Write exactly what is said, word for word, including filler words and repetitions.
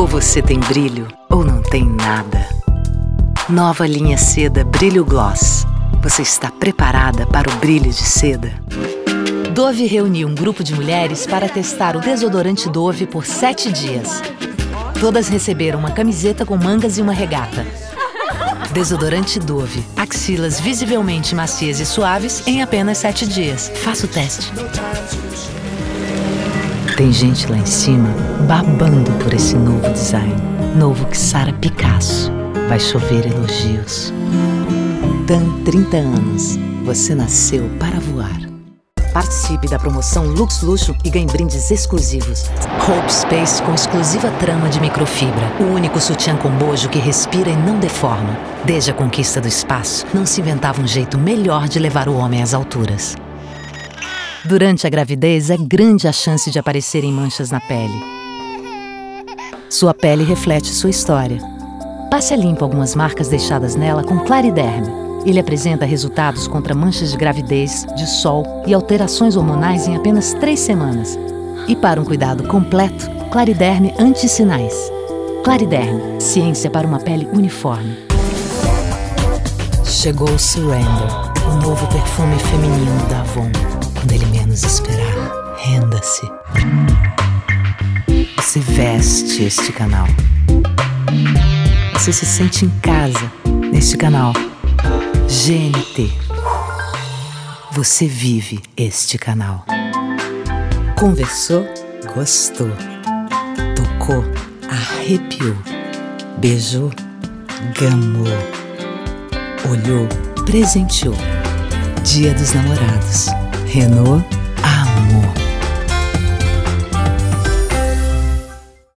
Ou você tem brilho, ou não tem nada. Nova linha Seda Brilho Gloss. Você está preparada para o brilho de seda? Dove reuniu um grupo de mulheres para testar o desodorante Dove por sete dias. Todas receberam uma camiseta com mangas e uma regata. Desodorante Dove. Axilas visivelmente macias e suaves em apenas sete dias. Faça o teste. Tem gente lá em cima babando por esse novo design. Novo Xara Picasso. Vai chover elogios. Dan trinta anos. Você nasceu para voar. Participe da promoção Lux Luxo e ganhe brindes exclusivos. Hope Space com exclusiva trama de microfibra. O único sutiã com bojo que respira e não deforma. Desde a conquista do espaço, não se inventava um jeito melhor de levar o homem às alturas. Durante a gravidez, é grande a chance de aparecerem manchas na pele. Sua pele reflete sua história. Passe a limpo algumas marcas deixadas nela com Clariderm. Ele apresenta resultados contra manchas de gravidez, de sol e alterações hormonais em apenas três semanas. E para um cuidado completo, Clariderm Anti-Sinais. Clariderm, ciência para uma pele uniforme. Chegou o Surrender, o novo perfume feminino da Avon. Quando ele menos esperar, renda-se. Você veste este canal. Você se sente em casa neste canal. G N T. Você vive este canal. Conversou? Gostou. Tocou? Arrepiou. Beijou? Gamou. Olhou? Presenteou. Dia dos Namorados. Renault